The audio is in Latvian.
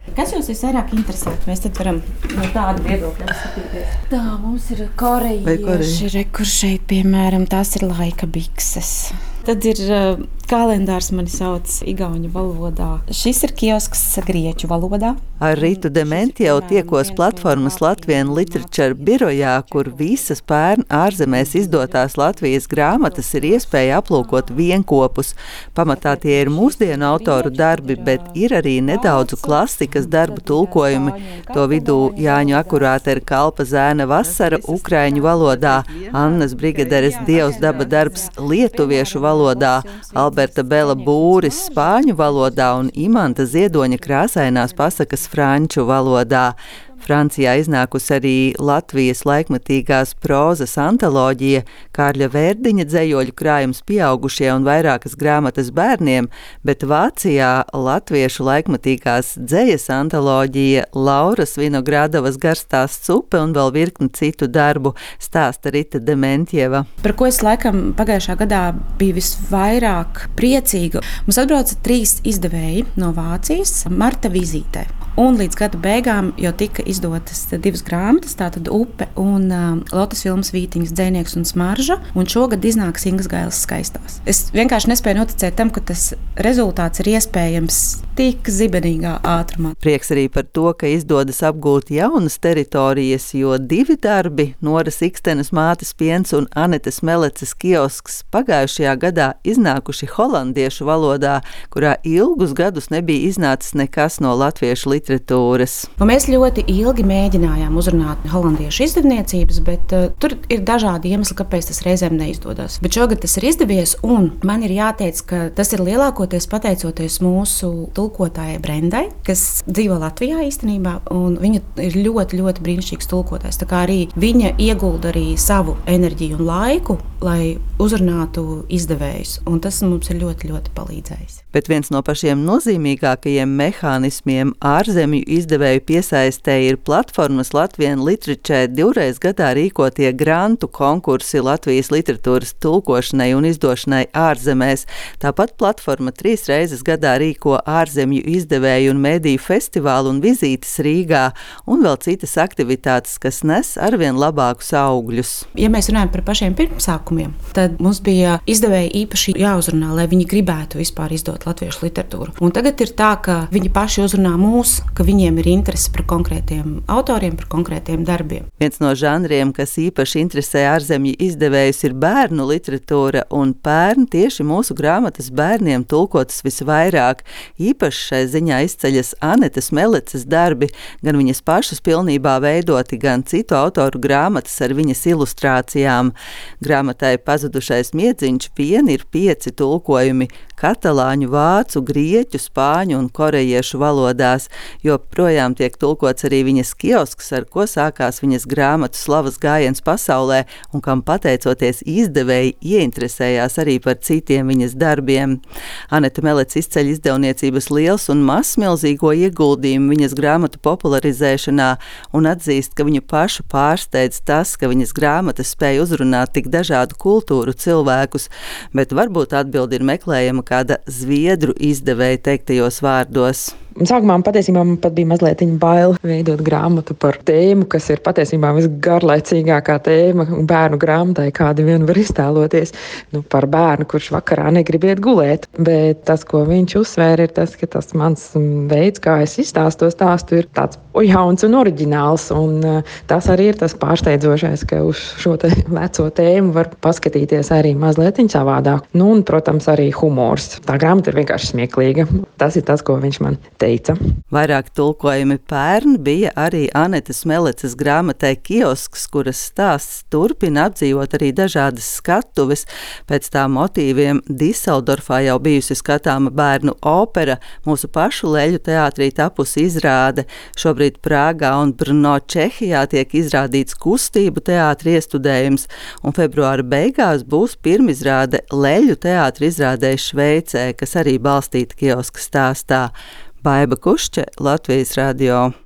Kas jūs visvairāk interesē? Mēs tad varam no tāda viedokļa skatīties. Tā, mums ir korejieši, kur šeit, piemēram, tās ir laika bikses. Tad ir kalendārs, mani sauc igauņu valodā. Šis ir kiosks grieķu valodā. Ar Ritu Dementjevu tiekos platformas Latvian Literature birojā, kur visas pērn ārzemēs izdotās Latvijas grāmatas ir iespēja aplūkot vienkopus. Pamatā tie ir mūsdienu autoru darbi, bet ir arī nedaudzu klasikas darbu tulkojumi. To vidū Jāņu Akurātera Kalpa Zēna vasara ukraiņu valodā, Annas Brigaderes Dievs daba darbs lietuviešu valodā, Alberta Bela Būris spāņu valodā un Imanta Ziedoņa krāsainās pasakas franču valodā. Francijā iznākusi arī Latvijas laikmetīgās prozas antoloģija, Kārļa Vērdiņa dzejoļu krājums pieaugušie un vairākas grāmatas bērniem, bet Vācijā latviešu laikmetīgās dzejas antoloģija, Lauras Vinogradovas Garstās cupe un vēl virkni citu darbu, stāsta Rita Dementjeva. Par ko es laikam pagājušā gadā biju visvairāk priecīga. Mums atbrauca 3 izdevēji no Vācijas marta vizītē. Un līdz gada beigām jau tika izdotas 2 grāmatas, tātad Upe un Lotas Vilmas Vītiņas Dzejnieks un smarža, un šogad iznāks Ingas Gailes Skaistās. Es vienkārši nespēju noticēt tam, ka tas rezultāts ir iespējams tik zibenīgā ātrumā. Prieks arī par to, ka izdodas apgūt jaunas teritorijas, jo 2 darbi, Noras Ikstenes Mātes piens un Anetes Meleces kiosks, pagājušajā gadā iznākuši holandiešu valodā, kurā ilgus gadus nebija iznācis nekas no latviešu literatūras. Mēs ļoti ilgi mēģinājām uzrunāt holandiešu izdevniecības, bet tur ir dažādi iemesli, kāpēc tas reizēm neizdodas. Bet šogad tas ir izdevies, un man ir jāteic, ka tas ir lielākoties pateicoties mūsu tulkotājai Brendai, kas dzīvo Latvijā īstenībā, un viņa ir ļoti, ļoti brīnišķīgs tulkotājs. Tā kā arī viņa iegulda arī savu enerģiju un laiku, lai uzrunātu izdevējus, un tas mums ir ļoti, ļoti palīdzējis. Bet viens no pašiem nozīmīgākajiem mehānismiem ārzemju izdevēju piesaistē ir platformas Latvian Literature 2 gadā rīkotie grantu konkursi Latvijas literatūras tulkošanai un izdošanai ārzemēs. Tāpat platforma 3 reizes gadā rīko ārzemju izdevēju un mediju festivālu un vizītes Rīgā, un vēl citas aktivitātes, kas nes arvien labākus augļus. Ja mēs runājam par pašiem pirmsākumiem, tad mums bija izdevēji īpaši jāuzrunā, lai viņi gribētu vispār izdot latviešu literatūru. Un tagad ir tā, ka viņi paši uzrunā mūs, ka viņiem ir interese par konkrētiem autoriem, par konkrētiem darbiem. Viens no žanriem, kas īpaši interesē ārzemju izdevējus, ir bērnu literatūra, un pērn tieši mūsu grāmatas bērniem tulkotas visvairāk. Īpaši šai ziņā izceļas Anetes Meleces darbi, gan viņas pašas pilnībā veidoti, gan citu autoru grāmatas ar viņas ilustrācijām. Grāmatai Pazudušais miedziņš vien ir 5 tulkojumi katalāņu, vācu, grieķu, spāņu un korejiešu valodās, jo projām tiek tulkots arī viņas kiosks, ar ko sākās viņas grāmatu slavas gājiens pasaulē un kam pateicoties izdevēji ieinteresējās arī par citiem viņas darbiem. Anete Melece izceļ izdevniecības liels un mazmilzīgo ieguldījumu viņas grāmatu popularizēšanā un atzīst, ka viņu pašu pārsteidz tas, ka viņas grāmatas spēja uzrunāt tik dažādu kultūru cilvēkus, bet varbūt atbildi ir meklējama kāda zviedru izdevēja teiktajos vārdos. Sākumā patiesībā man pat bija mazliet bail veidot grāmatu par tēmu, kas ir patiesībā visgarlaicīgākā tēma bērnu grāmatai, kādu vien var iztēloties. Par bērnu, kurš vakarā negrib iet gulēt. Bet tas, ko viņš uzsvēra, ir tas, ka tas mans veids, kā es izstāstu to stāstu, ir tāds jauns un oriģināls. Un tas arī ir tas pārsteidzošais, ka uz šo veco tēmu var paskatīties arī mazliet savādāk. Un, protams, arī humors. Tā grāmata ir vienkārši smieklīga. Tas ir tas, ko viņš man teica. Vairāk tulkojumi pērn bija arī Anetes Meleces grāmatai Kiosks, kuras stāsts turpina apdzīvot arī dažādas skatuves. Pēc tā motīviem Diseldorfā jau bijusi skatāma bērnu opera, mūsu pašu Leļu teātrī tapusi izrāde. Šobrīd Prāgā un Brno Čehijā tiek izrādīts kustību teātra iestudējums, un februāra beigās būs pirmizrāde Leļu teātra izrādē Šveicē, kas arī balstīta Kioska stāstā. Baiba Kušče, Latvijas radio.